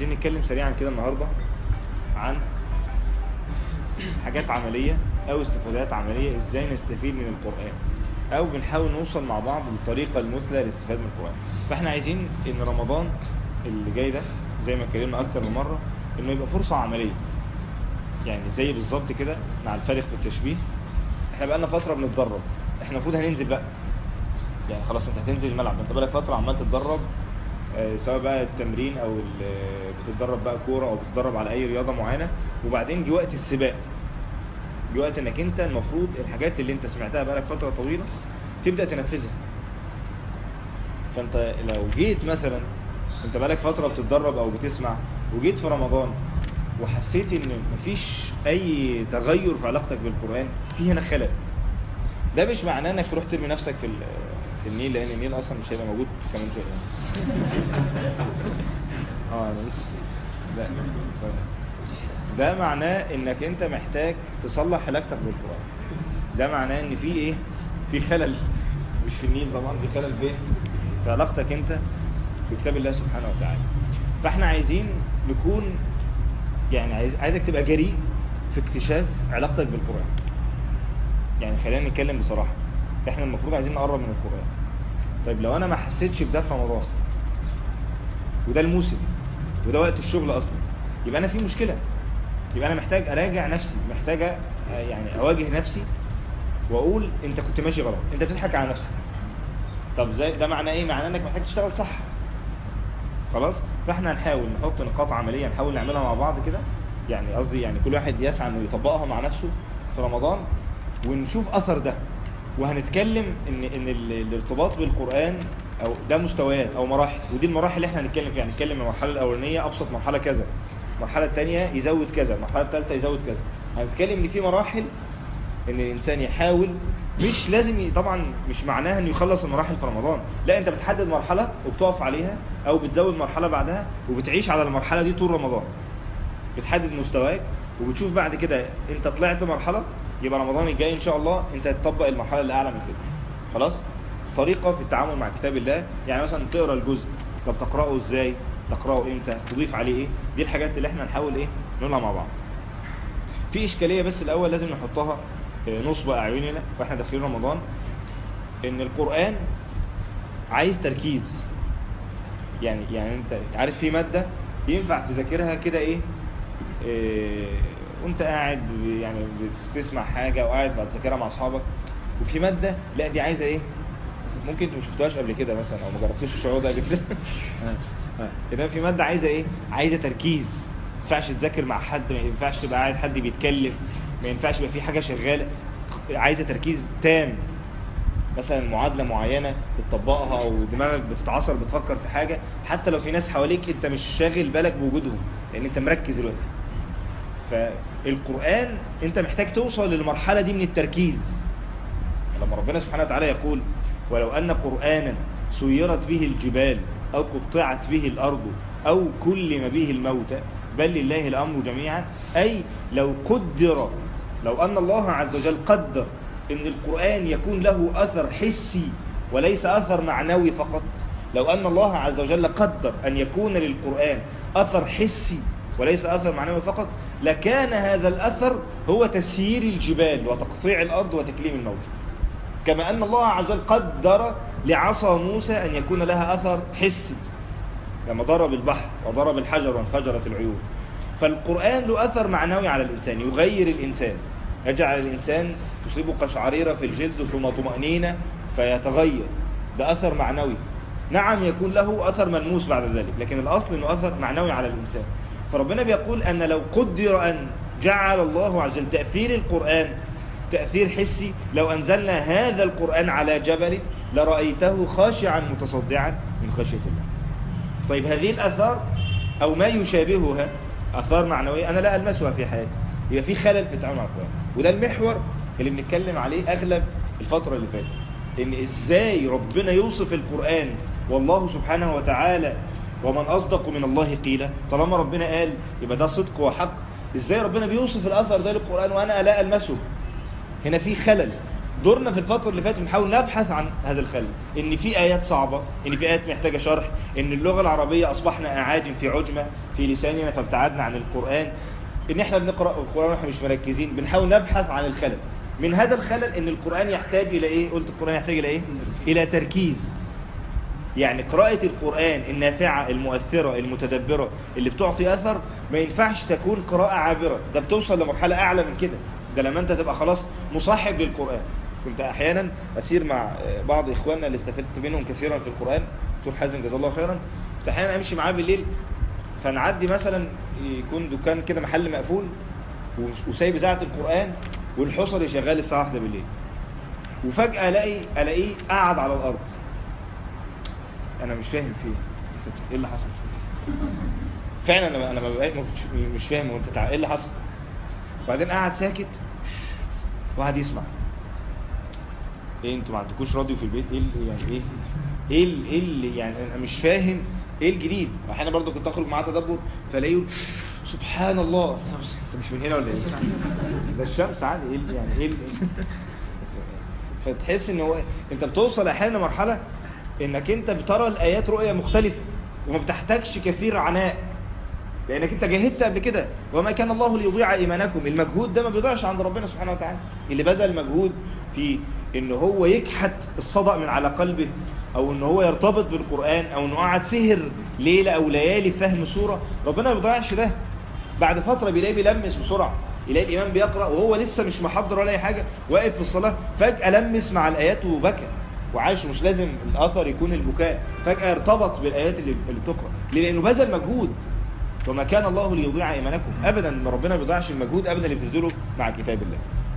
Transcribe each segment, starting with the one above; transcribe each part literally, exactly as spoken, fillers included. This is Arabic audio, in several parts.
عايزين نتكلم سريعا كده النهاردة عن حاجات عملية او استفادات عملية ازاي نستفيد من القرآن، او بنحاول نوصل مع بعض بالطريقة المثلى للاستفادة من القرآن. فاحنا عايزين ان رمضان اللي جاي ده زي ما اتكلمنا اكتر من مرة انه يبقى فرصة عملية، يعني زي بالظبط كده مع الفارق في التشبيه. احنا بقالنا فترة بنتدرب، احنا المفروض هننزل بقى، يعني خلاص انت هتنزل الملعب، انت بقالك فترة عمال تتدرب، اه سواء بقى التمرين او بتتدرب بقى كورة او بتتدرب على اي رياضة معينة، وبعدين جه وقت السباق، جه وقت انك انت المفروض الحاجات اللي انت سمعتها بقالك فترة طويلة تبدأ تنفذها. فانت لو جيت مثلا انت بقالك فترة بتتدرب او بتسمع وجيت في رمضان وحسيت ان مفيش اي تغير في علاقتك بالقرآن، في هنا خلل. ده مش معناه انك تروح ترمي نفسك في في النيل، لان النيل اصلا مش هيبقى موجود كمان شويه اه انا لسه ده ده معناه انك انت محتاج تصلح علاقتك بالقرآن. ده معناه ان في ايه، في خلل، مش في النيل طبعا، في خلل فين؟ في علاقتك انت بكتاب الله سبحانه وتعالى. فاحنا عايزين نكون يعني عايز عايزك تبقى جريء في اكتشاف علاقتك بالقرآن. يعني خلينا نتكلم بصراحة، احنا المفروض عايزين نقرب من القرآن. طيب لو انا ما حسيتش بده في رمضان، وده الموسم وده وقت الشغل اصلا، يبقى انا في مشكلة، يبقى انا محتاج اراجع نفسي، محتاج يعني اواجه نفسي واقول انت كنت ماشي غلط، انت بتضحك على نفسك. طب زي ده معناه ايه؟ معناه انك محتاج تشتغل صح. خلاص، فاحنا هنحاول نحط نقاط عملية نحاول نعملها مع بعض كده، يعني قصدي يعني كل واحد يسعى انه يطبقها مع نفسه في رمضان ونشوف اثر ده. وهنتكلم ان ان الارتباط بالقرآن او ده مستويات او مراحل، ودي المراحل اللي احنا هنتكلم فيها. هنتكلم المرحله الاولانيه ابسط مرحله كذا، المرحله الثانيه يزود كذا، المرحله الثالثه يزود كذا. هنتكلم ان في مراحل ان الانسان يحاول، مش لازم طبعا مش معناها انه يخلص المراحل في رمضان، لا، انت بتحدد مرحله وبتقف عليها او بتزود مرحله بعدها وبتعيش على المرحله دي طول رمضان. بتحدد مستواك وبتشوف بعد كده انت طلعت مرحله، يبقى رمضان الجاي ان شاء الله انت هتطبق المرحله اللي اعلى من كده. خلاص، طريقه في التعامل مع كتاب الله، يعني مثلا تقرا الجزء، طب تقراه ازاي، تقراه امتى، تضيف عليه ايه، دي الحاجات اللي احنا نحاول ايه نقولها مع بعض. في اشكاليه بس الاول لازم نحطها نصب اعيننا واحنا داخلين رمضان، ان القرآن عايز تركيز. يعني يعني انت عارف في مادة ينفع تذاكرها كده ايه, إيه وانت قاعد يعني بتسمع حاجة وقاعد بتذاكرها مع اصحابك، وفي مادة لا دي عايزة ايه، ممكن انت مش شفتهاش قبل كده مثلا او ما جربتوش الشعور ده قبل كده اذا في مادة عايزة ايه، عايزة تركيز. ما ينفعش تذاكر مع حد، ما ينفعش تبقى قاعد حد بيتكلم، ما ينفعش يبقى في حاجة شغالة، عايزة تركيز تام. مثلا معادلة معينة بتطبقها او دماغك بتتعصر بتفكر في حاجة، حتى لو في ناس حواليك انت مش شاغل بالك بوجودهم لان انت مركز دلوقتي. فالقرآن انت محتاج توصل للمرحلة دي من التركيز. لما ربنا سبحانه وتعالى يقول ولو ان قرآنا سيرت به الجبال او قطعت به الارض او كلم به الموتى بل لله الامر جميعا، اي لو قدر، لو ان الله عز وجل قدر ان القرآن يكون له اثر حسي وليس اثر معنوي فقط، لو ان الله عز وجل قدر ان يكون للقرآن اثر حسي وليس اثر معنوي فقط، لكان هذا الاثر هو تسيير الجبال وتقطيع الارض وتكليم الموت. كما ان الله عز وجل قدر لعصا موسى ان يكون لها اثر حسي لما ضرب البحر وضرب الحجر وانفجرت العيون. فالقرآن له اثر معنوي على الانسان، يغير الانسان، يجعل الإنسان تصيبه قشعريرة في الجلد ثم طمأنينة فيتغير، ده أثر معنوي. نعم يكون له أثر ملموس بعد ذلك، لكن الأصل أنه أثر معنوي على الإنسان. فربنا بيقول أن لو قدر أن جعل الله عز وجل تأثير القرآن تأثير حسي، لو أنزلنا هذا القرآن على جبل لرأيته خاشعا متصدعا من خشية الله. طيب هذه الأثار أو ما يشابهها أثار معنوية أنا لا ألمسها في حياتي، يبقى في خلل في التعامل مع القرآن. وده المحور اللي بنتكلم عليه أغلب الفترة اللي فاتت، إن إزاي ربنا يوصف القرآن، والله سبحانه وتعالى ومن أصدق من الله قيلا، طالما ربنا قال يبقى ده صدق وحق، إزاي ربنا بيوصف الأثر ده للقرآن وأنا لا ألمسه؟ هنا في خلل. دورنا في الفترة اللي فاتت بنحاول نبحث عن هذا الخلل، ان في ايات صعبة، ان في ايات محتاجة شرح، ان اللغة العربية اصبحنا اعاجم في عجمة في لساننا فابتعدنا عن القرآن، ان احنا بنقرأ القرآن واحنا مش مركزين. بنحاول نبحث عن الخلل. من هذا الخلل ان القرآن يحتاج الى ايه؟ قلت القرآن يحتاج الى ايه؟ الى تركيز. يعني قراءة القرآن النافعة المؤثرة المتدبرة اللي بتعطي اثر ما ينفعش تكون قراءة عابرة، ده بتوصل لمرحلة اعلى من كده، ده لما انت تبقى خلاص مصاحب للقرآن. كنت احيانا اسير مع بعض اخواننا اللي استفدت منهم كثيرا في القرآن، دكتور حازم جزاه الله خيرا، كنت احيانا امشي معاه بالليل فنعدي مثلا يكون دكان كده محل مقفول وسايب اذاعه القرآن والحصري شغال الساعة واحدة بالليل، وفجأة الاقي الاقيه قاعد على الارض. انا مش فاهم فيه ايه اللي حصل فعلا. انا انا مش فاهم هو انت ايه اللي حصل. وبعدين قاعد ساكت وقعد يسمع. ايه انتوا ما عندكوش راديو في البيت؟ ايه اللي يعني ايه ايه اللي, إيه اللي يعني انا مش فاهم ايه الجديد. واحيانا برضو كنت اخرج معاه تدبر فلاقيه سبحان الله، انت مش من هنا ولا ايه؟ ده الشمس عادي. ايه اللي يعني ايه اللي فتحس ان هو انت بتوصل احيانا مرحله انك انت بترى الايات رؤيه مختلفه وما بتحتاجش كثير عناء، لانك انت جاهدت قبل كده. وما كان الله ليضيع ايمانكم، المجهود ده ما بيضيعش عند ربنا سبحانه وتعالى. اللي بذل مجهود في ان هو يكحت الصدأ من على قلبه، او ان هو يرتبط بالقرآن، او انه قعد سهر ليلة او ليالي فهم سورة، ربنا ما بيضيعش ده. بعد فترة بيلاقيه بيلمس بسرعة، يلاقي الامام بيقرأ وهو لسه مش محضر ولا اي حاجة، واقف في الصلاة فجأة لمس مع الايات وبكى وعاش. مش لازم الاثر يكون البكاء، فجأة ارتبط بالايات اللي بتقرأ لانه بذل مجهود. وما كان الله ليضيع ايمانكم، ابدا ربنا ما بيضيعش المجهود ابدا اللي بتبذله مع كتاب الله.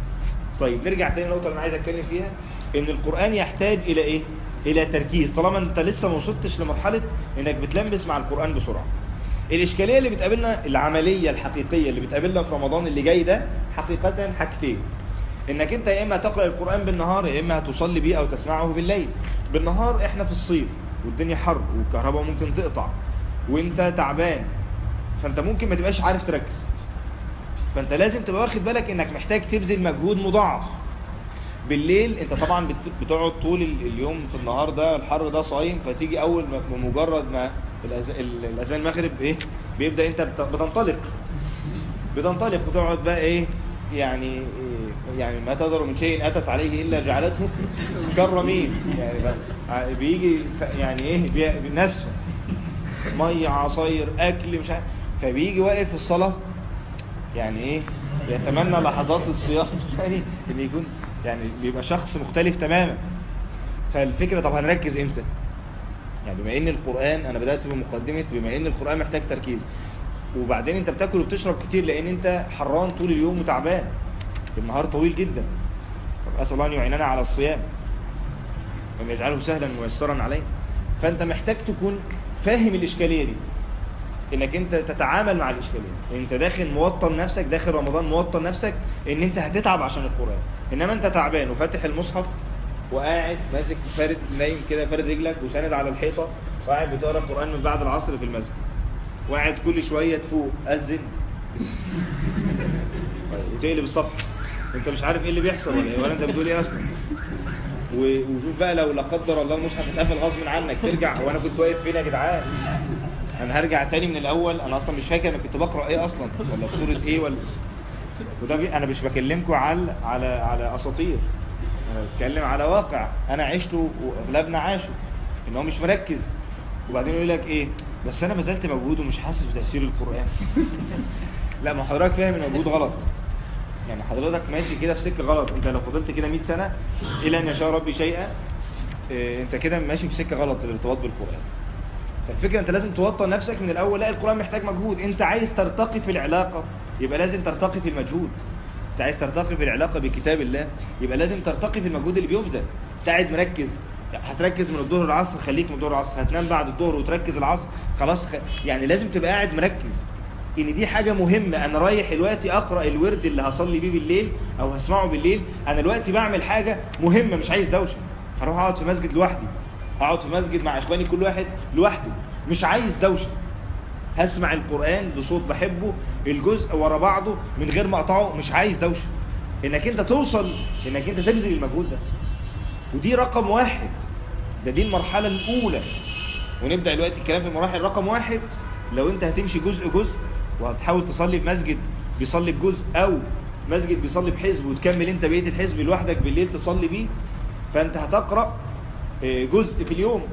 طيب نرجع تاني للنقطة اللي انا عايز اتكلم فيها، ان القرآن يحتاج الى ايه؟ الى تركيز. طالما انت لسه ما وصلتش لمرحلة انك بتلمس مع القرآن بسرعة. الاشكالية اللي بتقابلنا العملية الحقيقية اللي بتقابلنا في رمضان اللي جاي ده حقيقة حاجتين، انك انت يا اما تقرأ القرآن بالنهار يا اما هتصلي بيه او تسمعه بالليل. بالنهار احنا في الصيف والدنيا حر والكهرباء ممكن تقطع وانت تعبان، فانت ممكن ما تبقاش عارف تركز، فانت لازم تبقى واخد بالك انك محتاج تبذل مجهود مضاعف. بالليل انت طبعا بتقعد طول اليوم في النهار ده الحر ده صايم، فتيجي اول بمجرد ما الاذان المغرب ايه بيبدأ انت بتنطلق بتنطلق وتقعد بقى ايه يعني إيه يعني ما تقدر من شيء اتت عليه الا جعلته كالرميم. يعني بيجي يعني ايه نسف ميه عصاير اكل مش عارف، فبيجي واقف في الصلاه يعني ايه يتمنى لحظات الصيام يعني ان يكون يعني بيبقى شخص مختلف تماما. فالفكرة طب هنركز امتى؟ يعني بما ان القرآن انا بدأت بمقدمة بما ان القرآن محتاج تركيز، وبعدين انت بتاكل وبتشرب كتير لان انت حران طول اليوم وتعبان، النهار طويل جدا. اسأل الله ان يعيننا على الصيام وان يجعله سهلا ميسرا عليه. فانت محتاج تكون فاهم الاشكالية دي، انك انت تتعامل مع الاشكاليه. انت داخل موطن نفسك، داخل رمضان موطن نفسك ان انت هتتعب عشان القرآن، انما انت تعبان وفاتح المصحف وقاعد ماسك فارد نايم كده فارد رجلك وساند على الحيطه وقاعد بتقرا القرآن من بعد العصر في المسجد، وقاعد كل شويه تفوق اذن وتقلب الصفحه انت مش عارف ايه اللي بيحصل ولا ايه ولا انت بتقول ايه اصلا. وشوف بقى لو لا قدر الله المصحف اتقفل غصب عنك ترجع، وانا كنت واقف فين يا جدعان؟ انا هرجع تاني من الاول، انا اصلا مش فاكر انا كنت بقرا ايه اصلا ولا في سوره ايه ولا. وده انا مش بكلمكم على على على اساطير، انا بتكلم على واقع انا عشته واغلبنا عاشه، ان هو مش مركز. وبعدين يقول لك ايه بس انا بذلت مجهود ومش حاسس بتاثير القرآن. لا ما حضرتك فاهم ان المجهود غلط، يعني حضرتك ماشي كده في سكه غلط. انت لو فضلت كده مئة سنه الى ان يشاء ربي شيئا، اه انت كده ماشي في سكه غلط الارتباط بالقرآن. فالفكرة انت لازم توطن نفسك من الاول. لا القرآن محتاج مجهود، انت عايز ترتقي في العلاقة يبقى لازم ترتقي في المجهود. انت عايز ترتقي في العلاقة بكتاب الله يبقى لازم ترتقي في المجهود اللي بيبذل. انت قاعد مركز، هتركز من الظهر للعصر خليك من الظهر للعصر، هتنام بعد الظهر وتركز العصر خلاص خ... يعني لازم تبقى قاعد مركز ان دي حاجة مهمة. انا رايح دلوقتي اقرأ الورد اللي هصلي بيه بالليل او هسمعه بالليل، انا دلوقتي بعمل حاجة مهمة مش عايز دوشة. هروح اقعد في مسجد لوحدي، اقعد في مسجد مع اخواني كل واحد لوحده مش عايز دوشة، هسمع القرآن بصوت بحبه الجزء ورا بعضه من غير ما اقطعه، مش عايز دوشة. انك انت توصل انك انت تبذل المجهود ده. ودي رقم واحد، ده دي المرحلة الاولى. ونبدأ دلوقتي الكلام في المراحل. رقم واحد، لو انت هتمشي جزء جزء وهتحاول تصلي في مسجد بيصلي بجزء او مسجد بيصلي بحزب وتكمل انت بقية الحزب لوحدك بالليل تصلي بيه، فانت هتقرأ جزء في اليوم،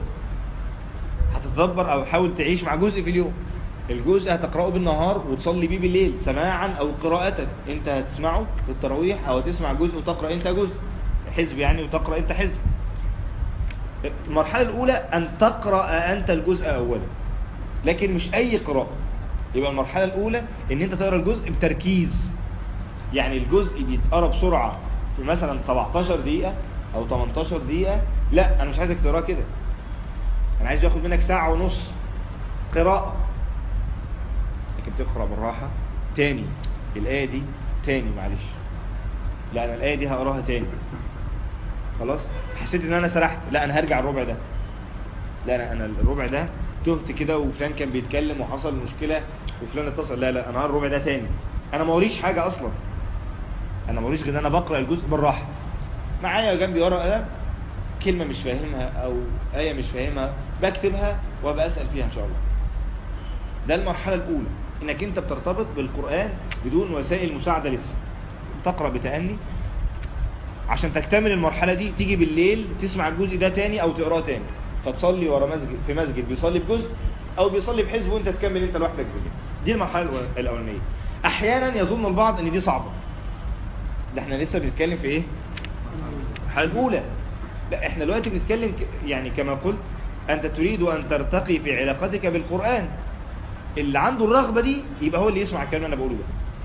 هتتدبر او حاول تعيش مع جزء في اليوم. الجزء هتقرأه بالنهار وتصلي بيه بالليل سماعا او قراءة، انت هتسمعه في التراويح او تسمع جزء وتقرأ انت جزء حزب يعني وتقرأ انت حزب. المرحلة الاولى ان تقرأ انت الجزء اولا، لكن مش اي قراءة. يبقى المرحلة الاولى ان انت تقرأ الجزء بتركيز، يعني الجزء بيتقرأ بسرعة في مثلا سبعتاشر دقيقة او تمنتاشر دقيقة. لا انا مش عايزك تقرأ كده، انا عايز ياخد منك ساعة ونص قراءة، لكن تقرأ بالراحة. تاني الآية دي تاني معلش، لا انا الآية دي هقراها تاني، خلاص حسيت ان انا سرحت، لا انا هرجع الربع ده، لا انا انا الربع ده تهت كده وفلان كان بيتكلم وحصل مشكلة وفلان اتصل، لا لا انا هقرا الربع ده تاني. انا ما وريش حاجة اصلا، انا ما وريش غير انا بقرأ الجزء بالراحة، معايا جنبي ورقة قلم كلمة مش فاهمها او آية مش فاهمها بكتبها وابقى اسأل فيها ان شاء الله. ده المرحلة الاولى، انك انت بترتبط بالقرآن بدون وسائل مساعدة لسه، تقرأ بتأني. عشان تكتمل المرحلة دي تيجي بالليل تسمع الجزء ده تاني او تقراه تاني، فتصلي ورا مسجد في مسجد بيصلي بجزء او بيصلي بحزب وانت تكمل انت لوحدك بالليل. دي المرحلة الاولانية. احيانا يظن البعض ان دي صعبة، ده احنا لسه بنتكلم في ايه؟ المرحلة الاولى. لا احنا دلوقتي بنتكلم يعني كما قلت، انت تريد ان ترتقي في علاقتك بالقرآن. اللي عنده الرغبة دي يبقى هو اللي يسمع الكلام اللي انا بقوله ده،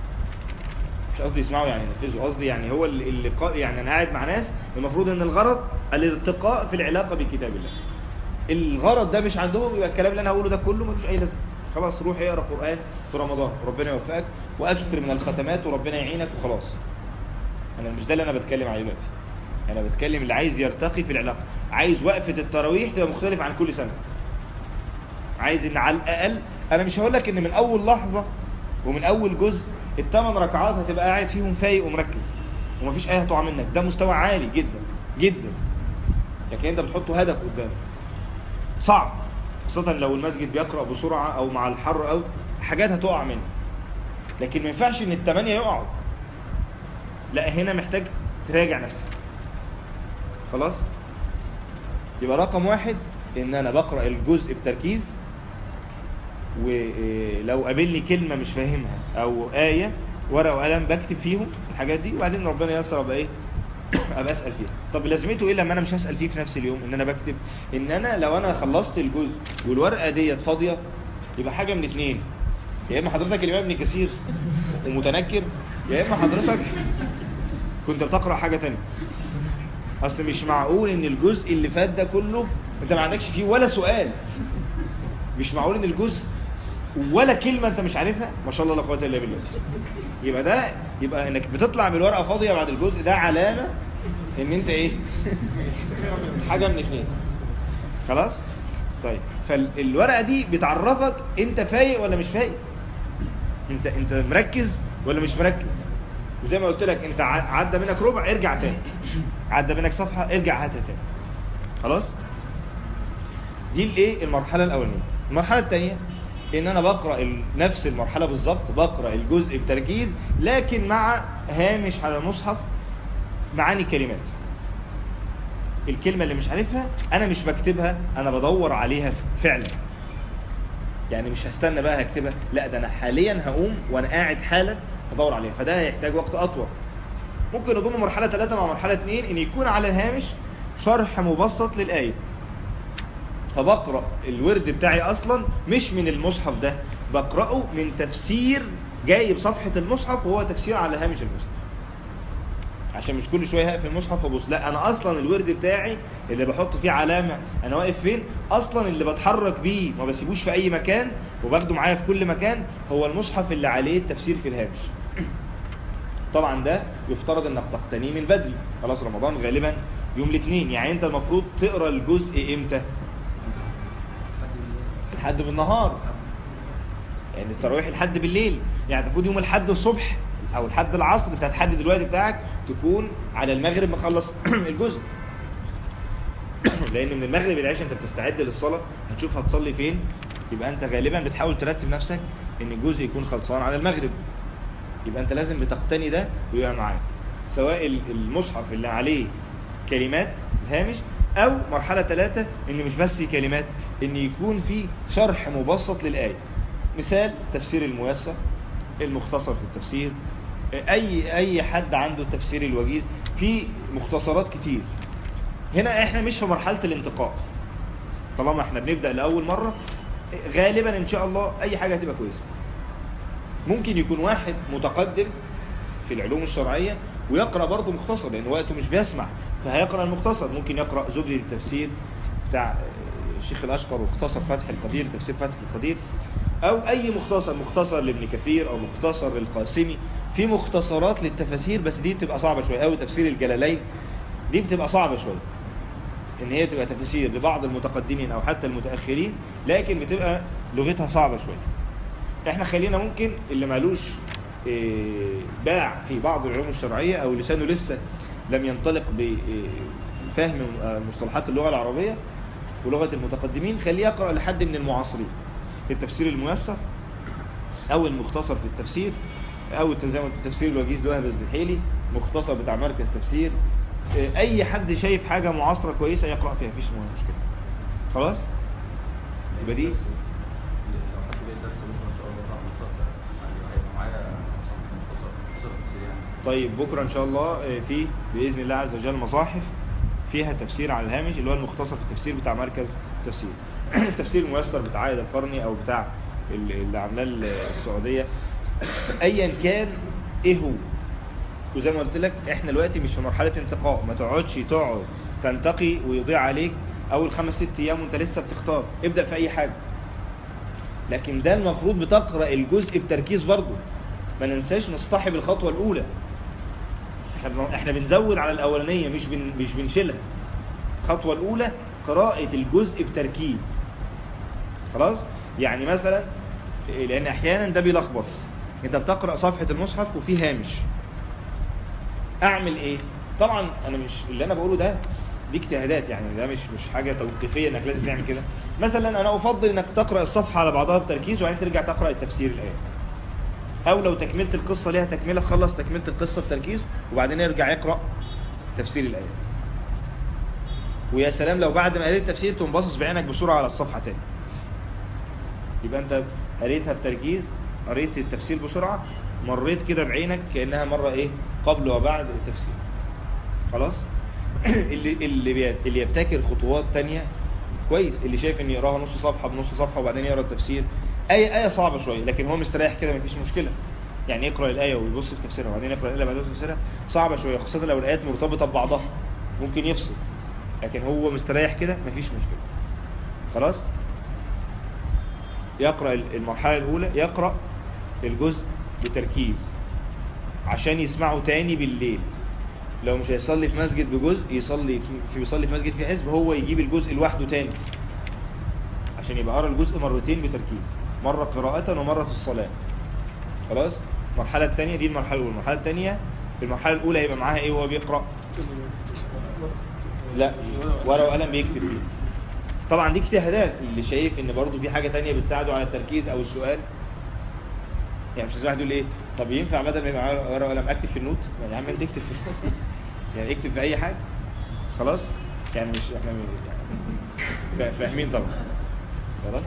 مش قصدي يسمعه يعني ينفذه، قصدي يعني هو اللي, اللي يعني انا قاعد مع ناس المفروض ان الغرض الارتقاء في العلاقة بكتاب الله. الغرض ده مش عندهم، يبقى الكلام اللي انا هقوله ده كله ملوش اي لازمه. خلاص روح اقرا قرآن في رمضان وربنا يوفقك، واكثر من الختمات وربنا يعينك وخلاص. انا مش ده اللي انا بتكلم عليه دلوقتي، انا بتكلم اللي عايز يرتقي في العلاقة، عايز وقفة التراويح تبقى مختلف عن كل سنة، عايز ان على الاقل، انا مش هقول لك ان من اول لحظة ومن اول جزء الثمان ركعات هتبقى قاعد فيهم فايق ومركز ومفيش اي هتقع منك، ده مستوى عالي جدا جدا، لكن انت بتحطه هدف قدامك صعب، خاصة لو المسجد بيقرأ بسرعة او مع الحر او حاجات هتقع منك. لكن ما ينفعش ان الثمانية يقعوا، لا هنا محتاج تراجع نفسك. خلاص يبقى رقم واحد ان انا بقرأ الجزء بتركيز، ولو قابلني كلمة مش فاهمها او آية ورقة وقلم بكتب فيهم الحاجات دي، وبعدين ربنا ييسر ابقى ايه ابقى اسأل فيها. طب لازمته ايه لما انا مش هسأل فيه في نفس اليوم ان انا بكتب؟ ان انا لو انا خلصت الجزء والورقة ديت فاضية يبقى حاجة من اتنين، يا اما حضرتك الامام ابن كثير ومتنكر، يا اما حضرتك كنت بتقرأ حاجة تانية. اصل مش معقول ان الجزء اللي فات ده كله انت ما عندكش فيه ولا سؤال، مش معقول ان الجزء ولا كلمة انت مش عارفها، ما شاء الله لا قوة الا بالله. يبقى ده يبقى انك بتطلع بالورقة فاضية بعد الجزء ده علامة ان انت ايه حاجة من اثنين. خلاص طيب، فالورقة دي بتعرفك انت فايق ولا مش فايق، انت انت مركز ولا مش مركز. وزي ما قلت لك انت عدى منك ربع ارجع تاني، عدى منك صفحة ارجع هاتها تاني. خلاص دي الايه المرحلة الاولانية. المرحلة الثانية ان انا بقرأ نفس المرحلة بالظبط، بقرأ الجزء بتركيز لكن مع هامش على المصحف معاني كلمات. الكلمة اللي مش عارفها انا مش بكتبها، انا بدور عليها فعلا، يعني مش هستنى بقى هكتبها، لا ده انا حاليا هقوم وانا قاعد حالا ادور عليها، فده هيحتاج وقت اطول. ممكن نضم مرحلة ثلاثة مع مرحلة اثنين ان يكون على الهامش شرح مبسط للآية، فبقرأ الورد بتاعي اصلا مش من المصحف ده، بقرأه من تفسير جاي بصفحة المصحف وهو تفسير على هامش المصحف، عشان مش كل شوية هقف في المصحف وابص، لا انا اصلا الورد بتاعي اللي بحط فيه علامة انا واقف فين، اصلا اللي بتحرك بيه ما بسيبوش في اي مكان وباخده معايا في كل مكان هو المصحف اللي عليه التفسير في الهامش. طبعا ده يفترض انك تقتنيه من بدري، خلاص رمضان غالبا يوم الاثنين، يعني انت المفروض تقرأ الجزء امتى؟ الحد بالنهار، يعني التراويح الحد بالليل، يعني المفروض يوم الحد الصبح او لحد العصر انت هتحدد الوقت بتاعك تكون على المغرب مخلص الجزء. لان من المغرب للعشاء انت بتستعد للصلاة، هتشوف هتصلي فين، يبقى انت غالبا بتحاول ترتب نفسك ان الجزء يكون خلصان على المغرب. يبقى انت لازم بتقتني ده ويبقى معاك، سواء المصحف اللي عليه كلمات الهامش، او مرحلة ثلاثة ان مش بس كلمات، ان يكون في شرح مبسط للآية. مثال تفسير الميسر، المختصر في التفسير، اي اي حد عنده التفسير الوجيز، في مختصرات كتير. هنا احنا مش في مرحلة الانتقاء، طالما احنا بنبدأ لأول مرة غالبا ان شاء الله اي حاجة هتبقى كويسة. ممكن يكون واحد متقدم في العلوم الشرعية ويقرأ برضه مختصر، لان وقته مش بيسمع، فهيقرأ المختصر. ممكن يقرأ زبدة التفسير بتاع الشيخ الأشقر واختصر فتح القدير، تفسير فتح القدير، او اي مختصر، مختصر لابن كثير او مختصر للقاسمي. في مختصرات للتفاسير بس دي بتبقى صعبة شوية، او تفسير الجلالين دي بتبقى صعبة شوية ان هي تبقى تفسير لبعض المتقدمين او حتى المتأخرين، لكن بتبقى لغتها صعبة شوية. احنا خلينا ممكن اللي مالوش باع في بعض العلوم الشرعية او لسانه لسه لم ينطلق بفهم مصطلحات اللغة العربية ولغة المتقدمين، خليه يقرأ لحد من المعاصرين التفسير الميسر او المختصر في التفسير، او التزامن في التفسير الوجيز لوهب الزحيلي، مختصر بتاع مركز تفسير. اي حد شايف حاجة معاصرة كويسة يقرأ فيها، مفيش مشكلة. خلاص يبقى دي طيب. بكرة ان شاء الله في بإذن الله عز وجل مصاحف فيها تفسير على الهامش، اللي هو المختصر في التفسير بتاع مركز تفسير. التفسير الميسر بتاع عائد القرني او بتاع اللي عاملاه السعودية، ايا كان ايه هو. وزي ما قلت لك احنا دلوقتي مش في مرحلة انتقاء، ما تقعدش تقعد تنتقي ويضيع عليك اول خمس ست ايام وانت لسه بتختار. ابدأ في اي حاجة، لكن ده المفروض بتقرأ الجزء بتركيز برضو. ما ننساش نصطحب الخطوة الاولى، احنا بنزود على الاولانية مش بن مش بنشيلها. الخطوة الاولى قراءة الجزء بتركيز. خلاص، يعني مثلا لان احيانا ده بيلخبط، انت بتقرأ صفحة المصحف وفي هامش، اعمل ايه؟ طبعا انا مش اللي انا بقوله ده دي اجتهادات، يعني ده مش مش حاجة توقيفية انك لازم تعمل كده. مثلا انا افضل انك تقرأ الصفحة على بعضها بتركيز وبعدين ترجع تقرأ التفسير الآية، او لو تكملت القصة ليها تكملة خلص تكملت القصة بتركيز وبعدين يرجع يقرأ تفسير الآية. ويا سلام لو بعد ما قريت التفسير تقوم باصص بعينك بسرعة على الصفحة تاني، يبقى انت قريتها بتركيز، قريت التفسير بسرعة، مريت كده بعينك كأنها مرة ايه قبل وبعد التفسير. خلاص. اللي اللي اللي يبتكر خطوات تانية كويس، اللي شايف ان يقراها نص صفحة بنص صفحة وبعدين يقرا التفسير. اي آية صعبة شوية لكن هو مستريح كده مفيش مشكلة، يعني يقرأ الآية ويبص في تفسيرها وبعدين يقرأ الآية بعدين يبص في تفسيرها. صعبة شوية خاصة لو الآيات مرتبطة ببعضها ممكن يفصل، لكن هو مستريح كده مفيش مشكلة. خلاص. يقرأ المرحلة الأولى، يقرأ الجزء بتركيز عشان يسمعه تاني بالليل. لو مش هيصلي في مسجد بجزء يصلي في يصلي في مسجد في حزب، هو يجيب الجزء لوحده تاني عشان يبقى قرأ الجزء مرتين بتركيز، مرة قراءة ومرة في الصلاة. خلاص. المرحلة الثانية دي المرحلة الأولى. المرحلة الثانية في المرحلة الأولى يبقى معاها إيه وهو بيقرأ؟ لا، ورقة وقلم بيكتب فيه. طبعا دي اجتهادات، اللي شايف ان برضو في حاجة تانية بتساعده على التركيز او السؤال. يعني مش واحد يقول ايه طب ينفع بدل ما يبقى ورقة وقلم اكتب في النوت؟ يعني يا عم انت اكتب في النوت يعني اكتب في اي حاجة. خلاص. يعني مش احنا يعني فاهمين طبعا. خلاص.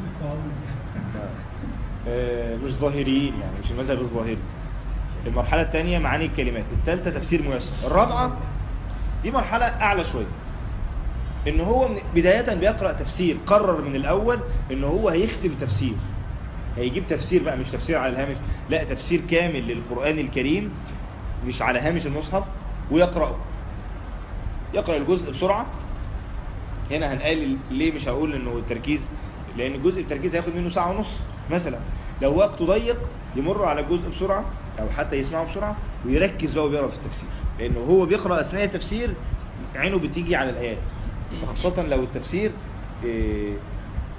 آه مش ظاهريين، يعني مش المذهب الظاهري. المرحلة الثانية معاني الكلمات. الثالثة تفسير ميسر. الرابعة دي مرحلة اعلى شوية، ان هو بداية بيقرأ تفسير، قرر من الاول ان هو هيختم تفسير، هيجيب تفسير بقى مش تفسير على الهامش، لا تفسير كامل للقرآن الكريم مش على هامش المصحف ويقرأه. يقرأ الجزء بسرعة. هنا هنقال ليه مش هقول انه التركيز، لان الجزء التركيز هياخد منه ساعة ونص مثلا. لو وقته ضيق يمر على الجزء بسرعة او حتى يسمعه بسرعة ويركز بقى وبيقرأ في التفسير، لانه هو بيقرأ اثناء التفسير عينه بتيجي على الآيات، خاصة لو التفسير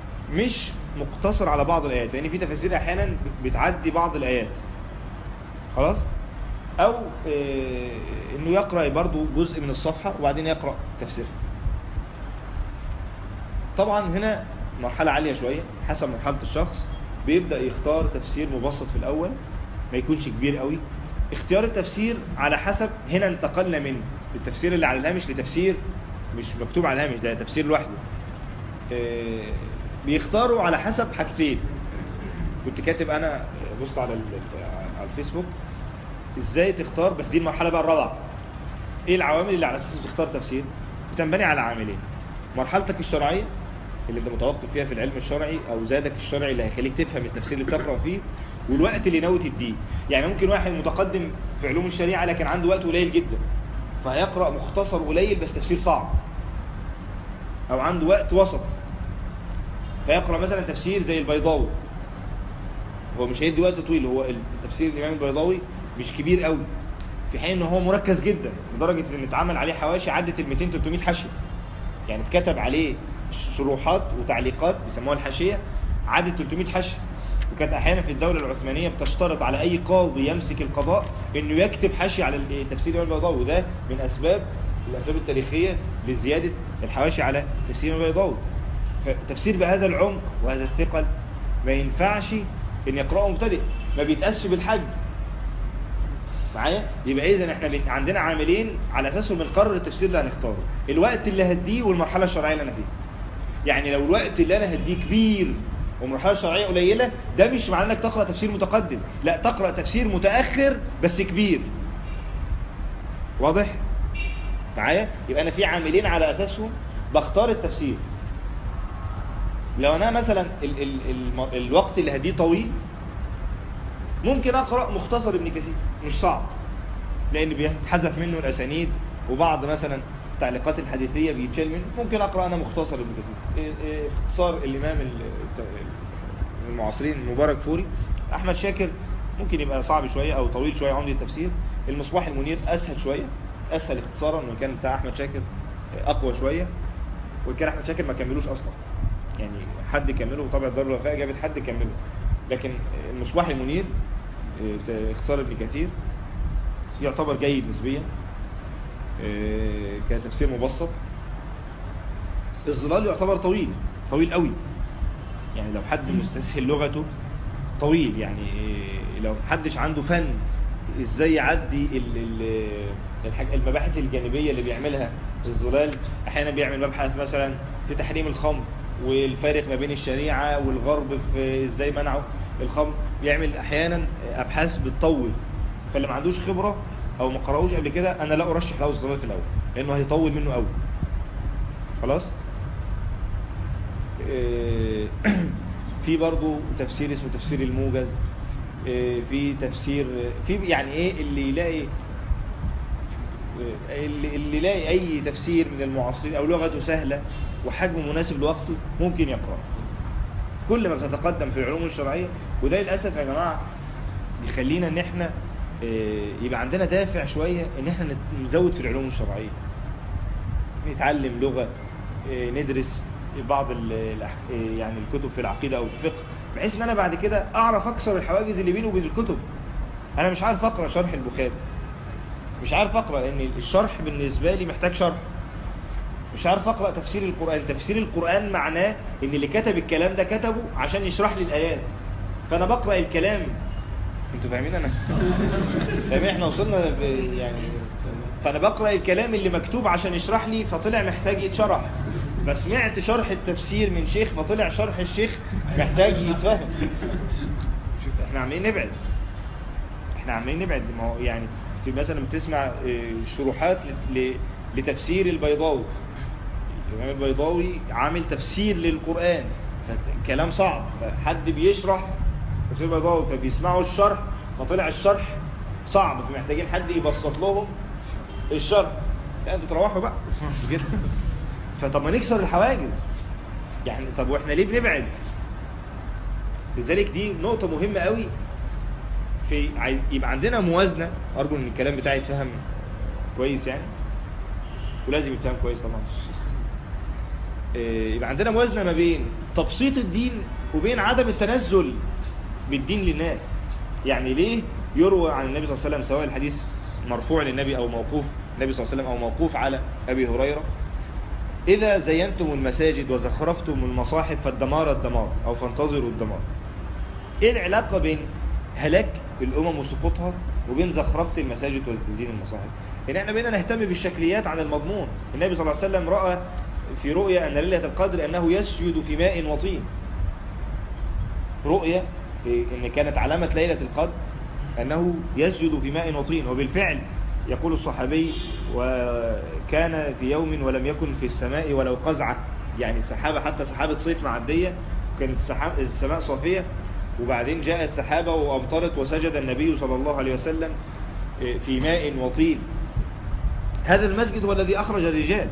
مش مقتصر على بعض الآيات، لأن في تفسير أحيانا بتعدي بعض الآيات. خلاص. او اه انه يقرأ برضو جزء من الصفحة وبعدين يقرأ تفسيرها. طبعا هنا مرحلة عالية شوية حسب مرحلة الشخص، بيبدأ يختار تفسير مبسط في الاول ما يكونش كبير قوي. اختيار التفسير على حسب، هنا انتقلنا من التفسير اللي على الهامش لتفسير مش مكتوب على الهامش، ده تفسير لوحده. اه بيختاروا على حسب حاجتين. كنت كاتب انا بص على على الفيسبوك ازاي تختار، بس دي المرحلة بقى الرابعة. ايه العوامل اللي على اساس تختار تفسير؟ بتنبني على عاملين: مرحلتك الشرعية اللي انت متوقف فيها في العلم الشرعي، او زادك الشرعي اللي هيخليك تفهم التفسير اللي بتقرأ فيه، والوقت اللي ناوي تديه. يعني ممكن واحد متقدم في علوم الشريعة لكن عنده وقت قليل جدا، فهيقرأ مختصر قليل بس تفسير صعب. او عنده وقت وسط فيقرأ مثلا تفسير زي البيضاوي، هو مش هيدي وقت طويل، هو التفسير الامام البيضاوي مش كبير قوي، في حين ان هو مركز جدا لدرجة ان اتعمل عليه حواشي عدت ال مئتين تلتمية حاشية. يعني اتكتب عليه شروحات وتعليقات بيسموها الحاشية عدت تلتمية حاشية. وكانت احيانا في الدولة العثمانية بتشترط على اي قاضي يمسك القضاء انه يكتب حاشية على تفسير الامام البيضاوي، وده من اسباب الاسباب التاريخية لزيادة الحواشي على تفسير الامام البيضاوي. فتفسير بهذا العمق وهذا الثقل ما ينفعش ان يقرأه مبتدئ، ما بيتقاسش بالحج معايا. يبقى اذا احنا عندنا عاملين على اساسهم بنقرر التفسير اللي هنختاره: الوقت اللي هديه والمرحله الشرعيه اللي انا فيها. يعني لو الوقت اللي انا هديه كبير والمرحله الشرعيه قليله، ده مش معناه انك تقرا تفسير متقدم، لا، تقرا تفسير متاخر بس كبير. واضح معايا؟ يبقى انا في عاملين على اساسهم بختار التفسير. لو انا مثلا ال ال ال الوقت اللي هديه طويل، ممكن اقرا مختصر ابن كثير، مش صعب لان بيتحذف منه الاسانيد وبعض مثلا التعليقات الحديثيه بيتشال منه. ممكن اقرا انا مختصر ابن كثير، اختصار الامام المعاصرين المبارك فوري. احمد شاكر ممكن يبقى صعب شويه او طويل شويه. عمدة التفسير المصباح المنير اسهل شويه، اسهل اختصارا، وان كان بتاع احمد شاكر اقوى شويه. وكان احمد شاكر ما كملوش اصلا، يعني حد كمله، وطبع الدار الوفاء جابت حد كمله. لكن المصباح المنير اختصار ابن كثير يعتبر جيد نسبيا كتفسير مبسط. الظلال يعتبر طويل طويل قوي، يعني لو حد مستسهل لغته طويل، يعني لو محدش عنده فن ازاي يعدي المباحث الجانبية اللي بيعملها الظلال. احيانا بيعمل مبحث مثلا في تحريم الخمر والفارق ما بين الشريعة والغرب في ازاي منعوا الخمر، يعمل احيانا ابحاث بتطول. فاللي ما عندوش خبرة او ما قرأوش قبل كده انا لا ارشح له الظلال في الاول، لانه هيطول منه قوي. خلاص. في برضو تفسير اسمه تفسير الموجز، في تفسير في يعني ايه اللي يلاقي اللي, اللي يلاقي اي تفسير من المعاصرين او لغته سهلة وحجمه مناسب لوقته ممكن يقرأ. كل ما بتتقدم في العلوم الشرعية، وده للأسف يا جماعة بيخلينا ان احنا يبقى عندنا دافع شوية ان احنا نزود في العلوم الشرعية، نتعلم لغة، ندرس بعض يعني الكتب في العقيدة او الفقه، بحيث ان انا بعد كده اعرف اكسر الحواجز اللي بينه وبين الكتب. انا مش عارف اقرأ شرح البخاري، مش عارف اقرأ لان الشرح بالنسبة لي محتاج شرح. مش عارف اقرأ تفسير القرآن، تفسير القرآن معناه ان اللي كتب الكلام ده كتبه عشان يشرح لي الايات، فانا بقرأ الكلام. انتوا فاهمين انا فاهمين احنا وصلنا يعني. فانا بقرأ الكلام اللي مكتوب عشان يشرح لي، فطلع محتاج يتشرح. فسمعت شرح التفسير من شيخ، فطلع شرح الشيخ محتاج يتفهم. شوف احنا عمالين نبعد احنا عمالين نبعد ما هو يعني مثلا بتسمع شروحات لتفسير البيضاوي. الإمام البيضاوي عامل تفسير للقرآن، فكلام صعب، فحد بيشرح تفسير البيضاوي فبيسمعوا الشرح، فطلع الشرح صعب، فمحتاجين حد يبسط لهم الشرح. لا انتوا تروحوا بقى كده. فطب ما نكسر الحواجز يعني. طب واحنا ليه بنبعد؟ لذلك دي نقطة مهمة قوي، في يبقى عندنا موازنة. أرجو ان الكلام بتاعي يتفهم كويس يعني، ولازم يتفهم كويس طبعا. يبقى عندنا موازنة ما بين تبسيط الدين وبين عدم التنزل بالدين للناس. يعني ليه يروى عن النبي صلى الله عليه وسلم، سواء الحديث مرفوع للنبي أو موقوف النبي صلى الله عليه وسلم أو موقوف على أبي هريرة: إذا زينتم المساجد وزخرفتم المصاحف فالدمار الدمار، أو فانتظروا الدمار. إيه العلاقة بين هلاك الأمم وسقوطها وبين زخرفة المساجد وتزيين المصاحف؟ إن احنا بقينا نهتم بالشكليات عن المضمون. النبي صلى الله عليه وسلم رأى في رؤيا أن ليلة القدر أنه يسجد في ماء وطين. رؤيا إن كانت علامة ليلة القدر أنه يسجد في ماء وطين، وبالفعل يقول الصحابي: وكان في يوم ولم يكن في السماء ولو قزعة، يعني سحابة، حتى سحابة صيف معدية، كانت السماء صافية، وبعدين جاءت سحابة وأمطرت وسجد النبي صلى الله عليه وسلم في ماء وطين. هذا المسجد هو الذي أخرج الرجال.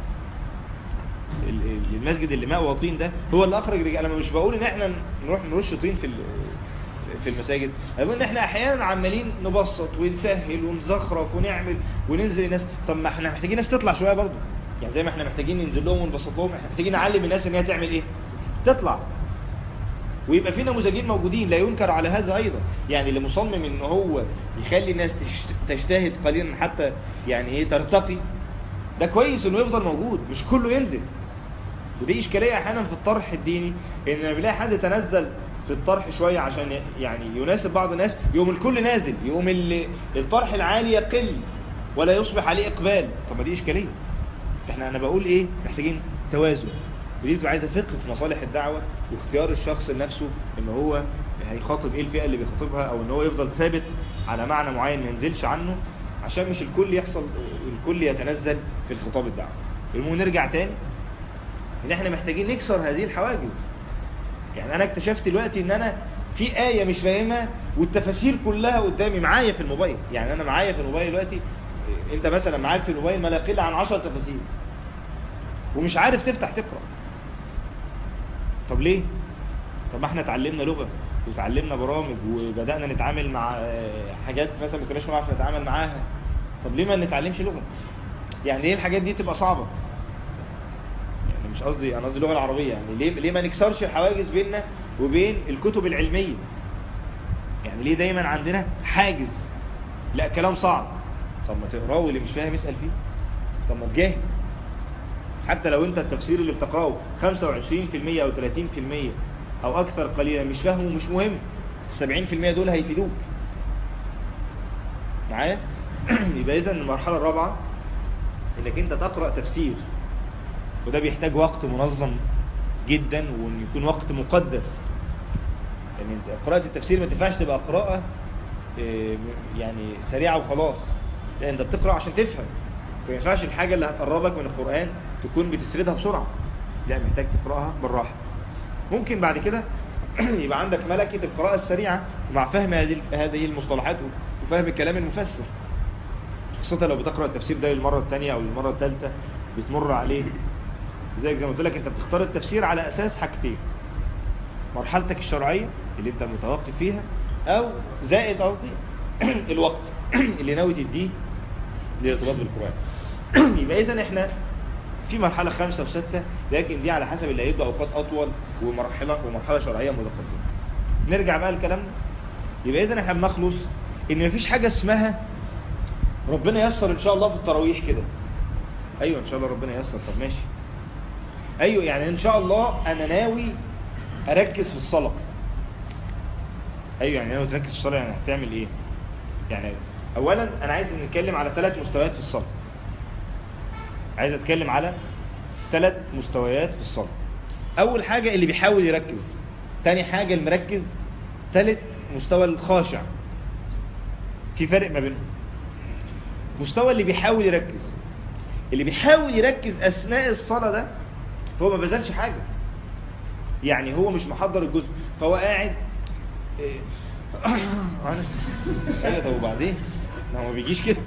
المسجد اللي ماء وطين ده هو اللي أخرج الرجال. أنا مش بقول إن احنا نروح نرش طين في في المساجد، أنا بقول إن احنا أحيانا عمالين نبسط ونسهل ونزخرف ونعمل وننزل الناس. طب ما احنا محتاجين ناس تطلع شوية برضو، يعني زي ما احنا محتاجين ننزل لهم ونبسط لهم، احنا محتاجين نعلم الناس ان هي تعمل ايه، تطلع، ويبقى في نموذجين موجودين. لا ينكر على هذا ايضا، يعني اللي مصمم ان هو يخلي الناس تجتهد قليلا حتى يعني ايه ترتقي، ده كويس انه يفضل موجود، مش كله ينزل. ودي اشكاليه احيانا في الطرح الديني، ان لما بيلاقي حد تنزل في الطرح شويه عشان يعني يناسب بعض الناس، يقوم الكل نازل، يقوم الطرح العالي يقل ولا يصبح عليه اقبال. طب ما دي اشكاليه. احنا انا بقول ايه، محتاجين توازن، ودي بتبقى عايزه فقه في مصالح الدعوه، واختيار الشخص لنفسه ان هو هيخاطب ايه الفئه اللي بيخاطبها، او ان هو يفضل ثابت على معنى معين ما ينزلش عنه، عشان مش الكل يحصل الكل يتنزل في الخطاب الدعوي. المهم نرجع تاني ان احنا محتاجين نكسر هذه الحواجز. يعني انا اكتشفت دلوقتي ان انا في آية مش فاهمها والتفاسير كلها قدامي معايا في الموبايل. يعني انا معايا في الموبايل دلوقتي، انت مثلا معاك في الموبايل ما لا يقل عن عشر تفاسير ومش عارف تفتح تقرأ. طب ليه؟ طب ما احنا اتعلمنا لغة وتعلمنا برامج وبدأنا نتعامل مع حاجات مثلا ما كناش نعرف نتعامل معاها. طب ليه ما نتعلمش لغة؟ يعني ليه الحاجات دي تبقى صعبة؟ يعني مش قصدي، انا قصدي اللغة العربية. يعني ليه ليه ما نكسرش الحواجز بيننا وبين الكتب العلمية؟ يعني ليه دايما عندنا حاجز؟ لا كلام صعب، طب ما تقراه، واللي مش فاهم يسأل فيه. طب ما تجاهد، حتى لو انت التفسير اللي بتقراه خمسة وعشرين في المية او ثلاثين في المية او اكثر قليلا مش فاهمه، مش مهم، السبعين في المية دول هيفيدوك معايا. يبقى اذا المرحلة الرابعة انك انت تقرأ تفسير، وده بيحتاج وقت منظم جدا، وان يكون وقت مقدس. يعني انت قراءة التفسير ما تنفعش تبقى قراءة يعني سريعة وخلاص، لان انت بتقرأ عشان تفهم. ما ينفعش الحاجة اللي هتقربك من القرآن تكون بتسردها بسرعة، لا محتاج تقرأها بالراحة. ممكن بعد كده يبقى عندك ملكة القراءة السريعة مع فهم هذه المصطلحات وفهم الكلام المفسر، خاصة لو بتقرأ التفسير ده للمرة الثانية او للمرة الثالثة بتمر عليه. زي زي ما قلت لك، انت بتختار التفسير على اساس حاجتين: مرحلتك الشرعية اللي انت متوقف فيها، او زائد قصدي الوقت اللي ناوي تديه للارتباط بالقرآن. يبقى اذا احنا في مرحلة خمسة وستة، لكن دي على حسب اللي هيبدأ اوقات اطول ومرحلة ومرحلة شرعية متقدمة. نرجع بقى لكلامنا. يبقى اذا احنا بنخلص ان مفيش حاجة اسمها ربنا ييسر ان شاء الله في التراويح كده. ايوه ان شاء الله ربنا ييسر، طب ماشي. ايوه يعني ان شاء الله انا ناوي اركز في الصلاة. ايوه يعني ناوي تركز في الصلاة، يعني هتعمل ايه؟ يعني اولا انا عايز نتكلم على ثلاث مستويات في الصلاة. عايز اتكلم على ثلاث مستويات في الصلاة. اول حاجة اللي بيحاول يركز، تاني حاجة المركز، ثالث مستوى الخاشع. في فرق ما بينهم. مستوى اللي بيحاول يركز، اللي بيحاول يركز اثناء الصلاة ده هو ما بذلش حاجة، يعني هو مش محضر الجزء، فهو قاعد ايه ايه طب وبعدين؟ ما هو ما بيجيش كده،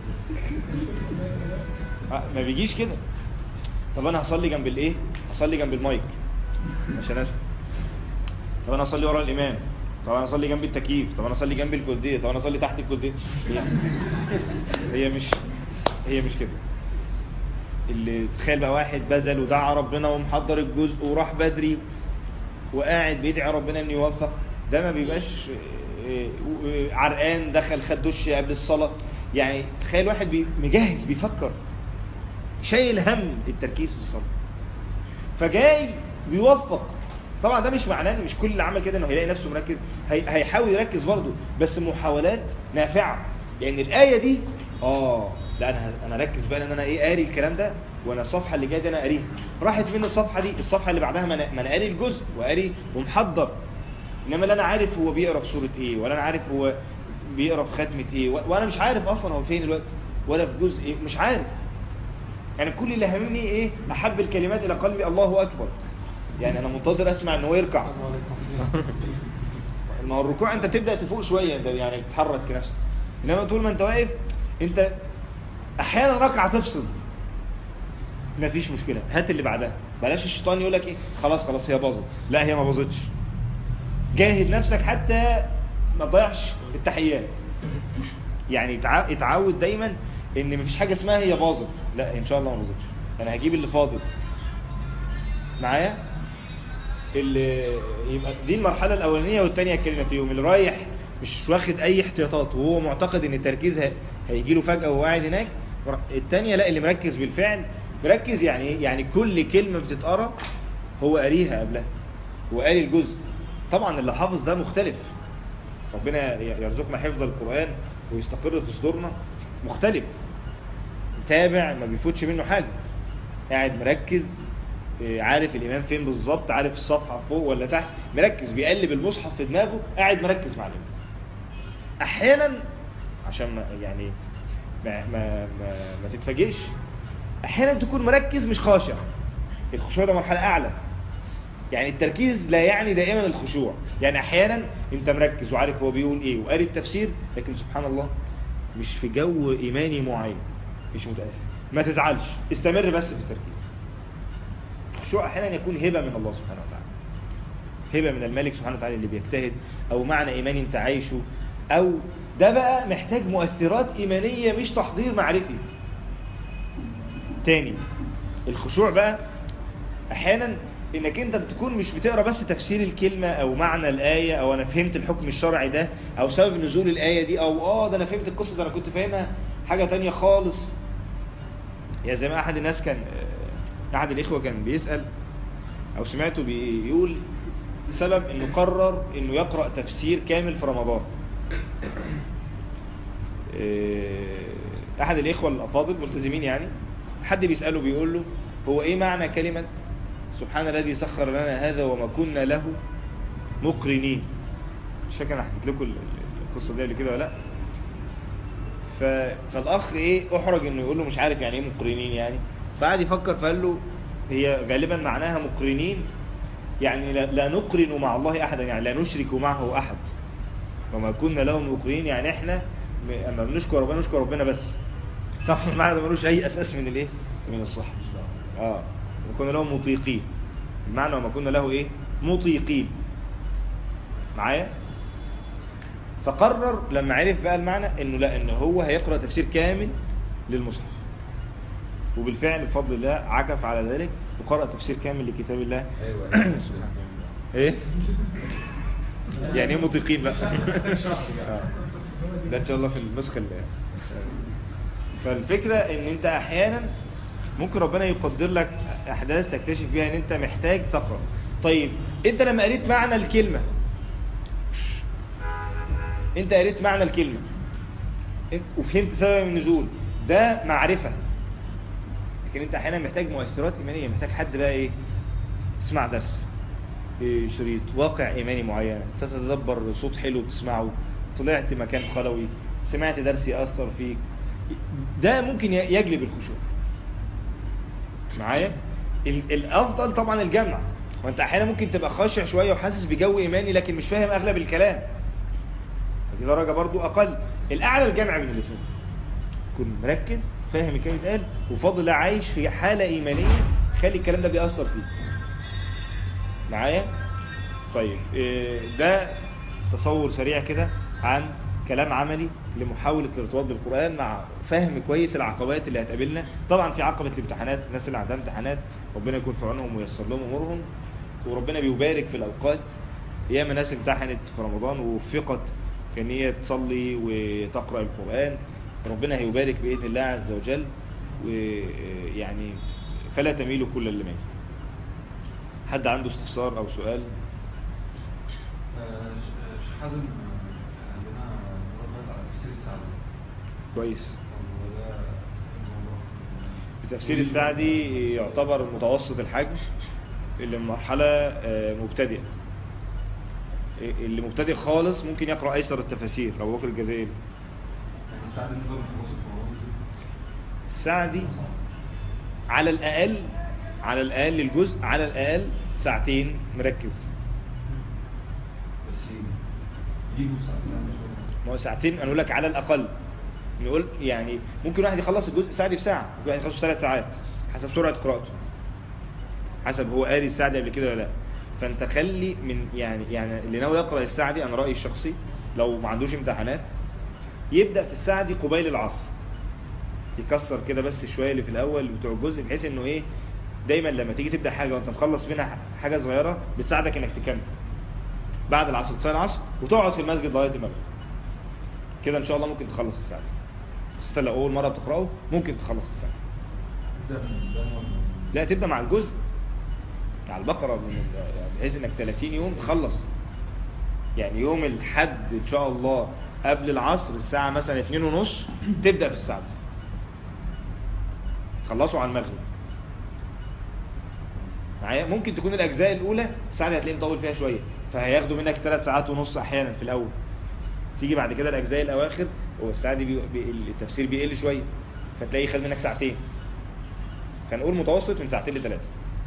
ما بيجيش كده. طب انا هصلي جنب الايه؟ هصلي جنب المايك عشان اسمع. طب انا هصلي ورا الامام. طب انا هصلي جنب التكييف. طب انا هصلي جنب الكوديه. طب انا هصلي تحت الكوديه. هي, هي مش هي مش كده. اللي تخيل بقى واحد بذل ودعا ربنا ومحضر الجزء وراح بدري وقاعد بيدعي ربنا انه يوفق، ده ما بيبقاش عرقان دخل خد دش قبل الصلاة. يعني تخيل واحد بي مجهز بيفكر شايل هم التركيز في الصلاة، فجاي بيوفق. طبعا ده مش معناه ان مش كل اللي عمل كده انه هيلاقي نفسه مركز، هي هيحاول يركز برضه، بس محاولات نافعة. لان يعني الآية دي اه لا انا انا اركز بقى ان انا ايه قاري الكلام ده، وانا الصفحة اللي جايه دي انا قاريها، راحت فين الصفحة دي؟ الصفحة اللي بعدها ما انا قاري الجزء وقاري ومحضر. انما لا انا عارف هو بيقرا في سورة ايه، ولا انا عارف هو بيقرا في ختمة ايه، وانا مش عارف اصلا هو فين دلوقتي ولا في جزء ايه، مش عارف. يعني كل اللي همني ايه؟ احب الكلمات الى قلبي الله اكبر. يعني انا منتظر اسمع ان هو يركع. ما هو الركوع انت تبدا تفوق شويه، انت يعني تتحرك نفسك. انما طول ما انت واقف انت احيانا ركعه تفصل، مفيش مشكله، هات اللي بعدها. بلاش الشيطان يقول لك ايه خلاص خلاص هي باظت. لا هي ما باظتش، جاهد نفسك حتى ما تضيعش التحيات. يعني اتعود دايما ان مفيش حاجه اسمها هي باظت، لا ان شاء الله ما باظتش، انا هجيب اللي فاضل معايا. اللي يبقى دي المرحله الاولانيه، والثانيه الكلمه فيهم. اللي رايح مش واخد اي احتياطات وهو معتقد ان التركيز هيجي له فجاه وهو قاعد هناك. الثانيه لا، اللي مركز بالفعل. مركز يعني ايه؟ يعني كل كلمه بتتقرا هو قاريها قبلها، هو قاري الجزء. طبعا اللي حافظ ده مختلف، ربنا يرزقنا حفظ القرآن ويستقر في صدورنا، مختلف تابع ما بيفوتش منه حاجة، قاعد مركز، عارف الإمام فين بالظبط، عارف الصفحة فوق ولا تحت، مركز بيقلب المصحف في دماغه، قاعد مركز مع الإمام. أحيانا عشان ما يعني ما, ما, ما, ما تتفاجئش، أحيانا تكون مركز مش خاشع. الخشوع ده مرحلة أعلى. يعني التركيز لا يعني دائما الخشوع. يعني احيانا انت مركز وعارف هو بيقول ايه وقاري التفسير، لكن سبحان الله مش في جو ايماني معين، مش متأثر. ما تزعلش، استمر بس في التركيز. الخشوع احيانا يكون هبة من الله سبحانه وتعالى، هبة من الملك سبحانه وتعالى اللي بيجتهد، او معنى ايماني انت عايشه، او ده بقى محتاج مؤثرات ايمانية مش تحضير معرفي. تاني الخشوع بقى احيانا انك انت بتكون مش بتقرأ بس تفسير الكلمة او معنى الآية، او انا فهمت الحكم الشرعي ده، او سبب نزول الآية دي، او اه ده انا فهمت القصة ده انا كنت فاهمها حاجة تانية خالص. يا زي ما احد الناس كان، احد الاخوة كان بيسأل او سمعته بيقول سبب انه قرر انه يقرأ تفسير كامل في رمضان. احد الاخوة الافاضل ملتزمين يعني، حد بيسأله بيقول له هو ايه معنى كلمة سبحان الذي سخر لنا هذا وما كنا له مقرنين؟ مش فاكر انا حكيت لكم القصه دي قبل كده ولا لا. فالاخ ايه احرج انه يقول له مش عارف يعني ايه مقرنين يعني، فقعد يفكر فقال له هي غالبا معناها مقرنين يعني لا نقرن مع الله احدا، يعني لا نشرك معه احد. وما كنا له مقرنين يعني احنا اما بنشكر ربنا نشكر ربنا بس. طبعا المعنى ده ملوش اي اساس من الايه من الصحه. اه وكنا له مطيقين، المعنى وما كنا له ايه مطيقين معايا. فقرر لما عرف بقى المعنى انه لا، انه هو هيقرأ تفسير كامل للمصحف، وبالفعل بفضل الله عكف على ذلك وقرأ تفسير كامل لكتاب الله. ايوه ايه يعني ايه مطيقين بقى؟ ده ان شاء الله في النسخه اللي. فالفكره ان انت احيانا ممكن ربنا يقدر لك احداث تكتشف بيها ان انت محتاج تقرأ. طيب انت لما قريت معنى الكلمة، انت قريت معنى الكلمة وفهمت سبب النزول، ده معرفة. لكن انت احيانا محتاج مؤثرات ايمانية، محتاج حد بقى ايه تسمع درس، إيه شريط واقع ايماني معين، تتدبر صوت حلو تسمعه، طلعت مكان خلوي، سمعت درس يأثر فيك، ده ممكن يجلب الخشوع معايا. الافضل طبعا الجمع، وانت احيانا ممكن تبقى خاشع شويه وحاسس بجو ايماني لكن مش فاهم اغلب الكلام، دي درجه برضو اقل. الاعلى الجمع بين الاثنين، تكون مركز فاهم الكلام اللي اتقال وفضل الله عايش في حاله ايمانيه خلي الكلام ده بيأثر فيه معايا. طيب ده تصور سريع كده عن كلام عملي لمحاولة الارتباط بالقرآن مع فهم كويس العقبات اللي هتقابلنا. طبعا في عقبة الامتحانات، الناس اللي عندها امتحانات ربنا يكون في عونهم وييسر لهم امورهم، وربنا بيبارك في الاوقات. ياما ناس امتحنت في رمضان ووفقت كان هي تصلي وتقرأ القرآن، ربنا هيبارك بإذن الله عز وجل. ويعني فلا تميلوا كل اللي ميل. حد عنده استفسار أو سؤال؟ شيخ حازم عندنا رد على تفسير السعدي. كويس. تفسير السعدي يعتبر متوسط الحجم، اللي مرحلة مبتدئة. اللي مبتدئ خالص ممكن يقرأ أيسر التفاسير أبو بكر الجزائري. السعدي نظام متوسط. السعدي على الأقل على الأقل الجزء على الأقل ساعتين مركز. بس يجيبوا ساعتين. ما هو ساعتين أنا أقول لك على الأقل. نقول يعني ممكن واحد يخلص الجزء السعدي في ساعة، ممكن واحد يخلص ثلاث ساعات حسب سرعة قراءته، حسب هو قاري السعدي قبل كده ولا لا. فانت خلي من يعني يعني اللي ناوي يقرأ السعدي، انا رأيي الشخصي لو ما عندوش امتحانات يبدأ في السعدي قبيل العصر، يكسر كده بس شوية اللي في الاول بتوع الجزء، بحيث انه ايه دايما لما تيجي تبدأ حاجة وانت مخلص منها حاجة صغيرة بتساعدك انك تكمل بعد العصر، تصلي العصر وتقعد في المسجد لغاية المغرب كده ان شاء الله ممكن تخلص السعدي. بس لو اول مرة بتقرأه ممكن تخلص السعدي. لا تبدأ مع الجزء على البقرة من بحيث انك ثلاثين يوم تخلص. يعني يوم الحد ان شاء الله قبل العصر الساعة مثلا اتنين ونص تبدأ في السعدي تخلصوا على المغرب معايا. ممكن تكون الاجزاء الاولى السعدي هتلاقيه مطول فيها شوية فهياخدوا منك ثلاث ساعات ونص احيانا في الاول، تيجي بعد كده الاجزاء الاواخر هو السعدي بي... بي... التفسير بيقل شوية فتلاقيه خد منك ساعتين. فنقول متوسط من ساعتين لثلاثة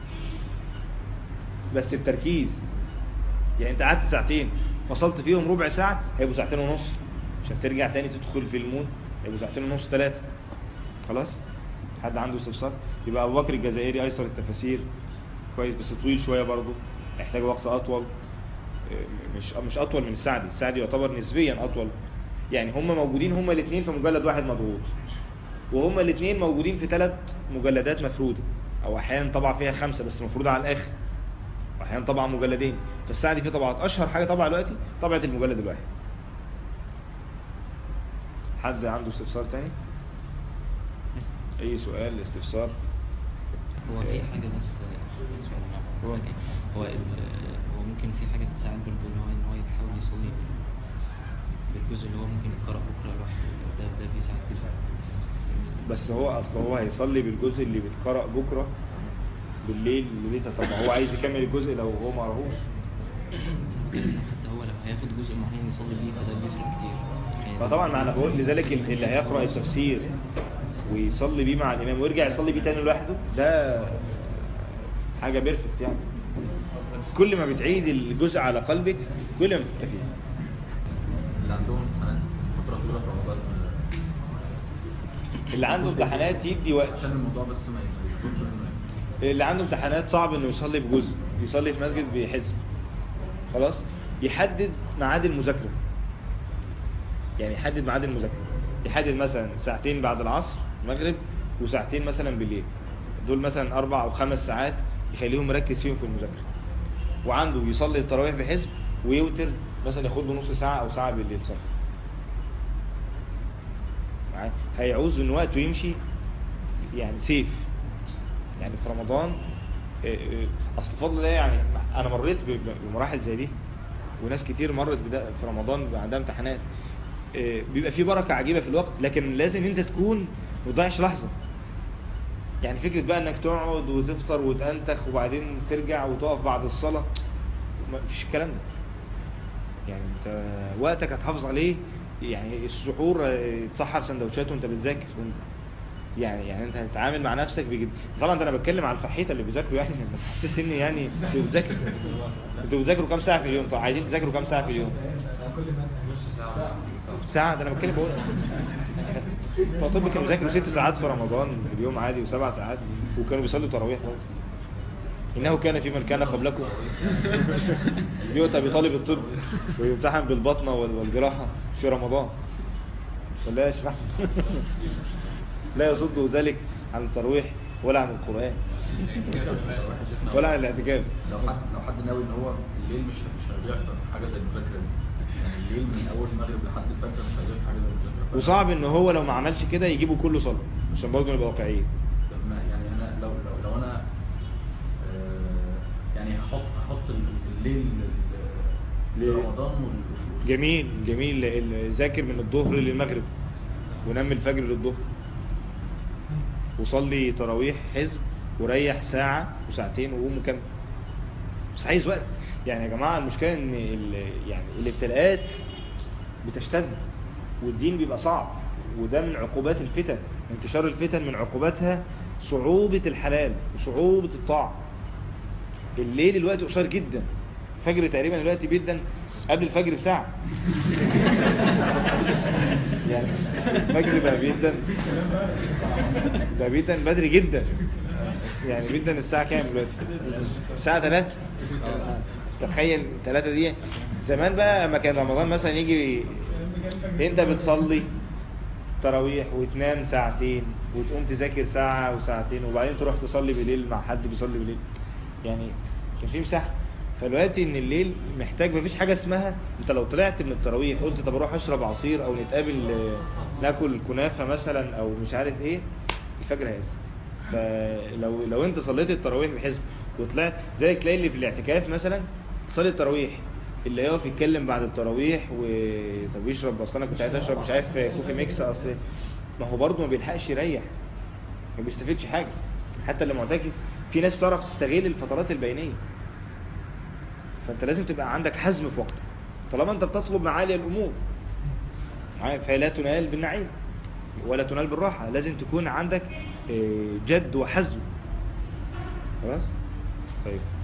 بس التركيز. يعني انت قعدت ساعتين فصلت فيهم ربع ساعة هيبقوا ساعتين ونص، عشان ترجع تاني تدخل في المود هيبقوا ساعتين ونص ثلاثة. خلاص. حد عنده استفسار؟ يبقى ابو بكر الجزائري ايسر التفاسير كويس بس طويل شوية برضو، يحتاج وقت اطول، مش مش اطول من السعدي. السعدي يعتبر نسبيا اطول، يعني هم موجودين هم الاثنين في مجلد واحد مضغوط، وهم الاثنين موجودين في ثلاث مجلدات مفروده، او احيانا طبعا فيها خمسة بس مفروده على الاخر، واحيانا طبعا مجلدين. فالسعدي فيه طبعات، اشهر حاجه طبعا دلوقتي طبعه المجلد الواحد. حد عنده استفسار تاني؟ اي سؤال استفسار؟ هو في حاجه بس هو هو هو ممكن في حاجه تساعد برضه ان هو ان هو يحاول يصلي بالجزء اللي هو ممكن يقرأ بكره لوحده، ده ده بيساعد بيساعد بس هو اصلا هو هيصلي بالجزء اللي بيتقرأ بكره بالليل اللي طب هو عايز يكمل الجزء لو هو ما قراهوش. حتى هو لو هياخد جزء معين يصلي بيه فده بيفرق كتير. فطبعا ما انا بقول لذلك اللي هيقرأ التفسير ويصلي بيه مع الامام ويرجع يصلي بيه تاني لوحده ده حاجه بيرفكت. يعني كل ما بتعيد الجزء على قلبك كل ما بتستفيد. اللي عندهم امتحانات فتره طويله في رمضان، اللي عنده امتحانات يدي وقت عشان الموضوع بس ما يكونش انه اللي عنده امتحانات صعب انه يصلي بجزء، يصلي في مسجد بحزب. خلاص يحدد ميعاد المذاكره، يعني يحدد ميعاد المذاكره، يحدد مثلا ساعتين بعد العصر المغرب وساعتين مثلا بالليل، دول مثلا اربع او خمس ساعات يخليهم مركز فيهم في المذاكره. وعنده يصلي التراويح بحزب ويوتر مثلا ياخد له نص ساعه او ساعه بالليل صلاه. هيعوز ان وقته يمشي يعني سيف. يعني في رمضان اصل فضل الله، يعني انا مريت بمراحل زي دي وناس كتير مرت بدا في رمضان عندها امتحانات، بيبقى في بركه عجيبه في الوقت، لكن لازم انت تكون ما تضيعش لحظه. يعني فكره بقى انك تقعد وتفطر وتنتخ وبعدين ترجع وتقف بعد الصلاه، ما فيش الكلام ده. يعني انت وقتك هتحافظ عليه. يعني السحور تسحر سندوتشات وانت بتذاكر، وانت يعني يعني انت هتتعامل مع نفسك بجد. طبعا انا بتكلم على الفحيطه اللي بيذاكروا، يعني ما تحسسش ان يعني انتوا بتذاكروا انتوا بتذاكروا كام ساعه في اليوم؟ طب عايزين تذاكروا كام ساعه في اليوم؟ ساعه. ده انا بتكلم بقول فطب كانوا بيذاكروا ست ساعات في رمضان في اليوم عادي وسبع ساعات وكانوا بيصلوا تراويح برضه. انه كان في من كان قبلكم يؤتى بطالب الطب ويمتحن بالبطنه والجراحه في رمضان. ولا يشرح لا يصد ذلك عن التراويح ولا عن القرآن ولا عن الاعتكاف. لو حد لو حد ناوي ان هو الليل مش مش هيحضر حاجه زي المذاكره دي يعني الليل من اول المغرب لحد الفجر مش هيجيب حاجه زي كده. وصعب ان هو لو ما عملش كده يجيبه كله صلاة، عشان برضه نبقى واقعيين. طب ما يعني انا لو لو, لو انا آه يعني هحط هحط الليل ليه؟ لرمضان وال- جميل جميل، ال- ذاكر من الظهر للمغرب ونام الفجر للظهر، وصلي تراويح حزب وريح ساعة وساعتين وقوم مكمل. بس عايز وقت يعني يا جماعة. المشكلة ان ال- يعني الابتلاءات بتشتد والدين بيبقى صعب، وده من عقوبات الفتن. انتشار الفتن من عقوباتها صعوبة الحلال وصعوبة الطاعة. الليل الوقت قصير جدا، الفجر تقريبا الوقت جدا قبل الفجر بساعة. يعني الفجر بقى بيدا ده بيدا بدري جدا. يعني بيدا الساعة كام دلوقتي؟ الساعة ثلاثة. تخيل ثلاثة دي. زمان بقى لما كان رمضان مثلا يجي انت بتصلي تراويح وتنام ساعتين وتقوم تذاكر ساعة وساعتين وبعدين تروح تصلي بالليل مع حد بيصلي بالليل، يعني كان في مساحة. فالوقت ان الليل محتاج، مفيش حاجة اسمها انت لو طلعت من التراويح قلت طب اروح اشرب عصير او نتقابل آه، ناكل كنافة مثلا او مش عارف ايه، الفجر هيأذن. فلو لو انت صليت التراويح بحزب وطلعت زي تلاقي اللي في الاعتكاف مثلا صلي التراويح اللي يقف يتكلم بعد التراويح و طب يشرب، اصل انا كنت عايز اشرب مش عارف كوفي ميكس، اصل ما هو برضه ما بيلحقش يريح، ما بيستفيدش حاجة. حتى اللي معتكف في ناس تعرف تستغل الفترات البينية. فانت لازم تبقى عندك حزم في وقتك طالما انت بتطلب معالي الامور، فلا تنال بالنعيم ولا تنال بالراحة. لازم تكون عندك جد وحزم. خلاص طيب.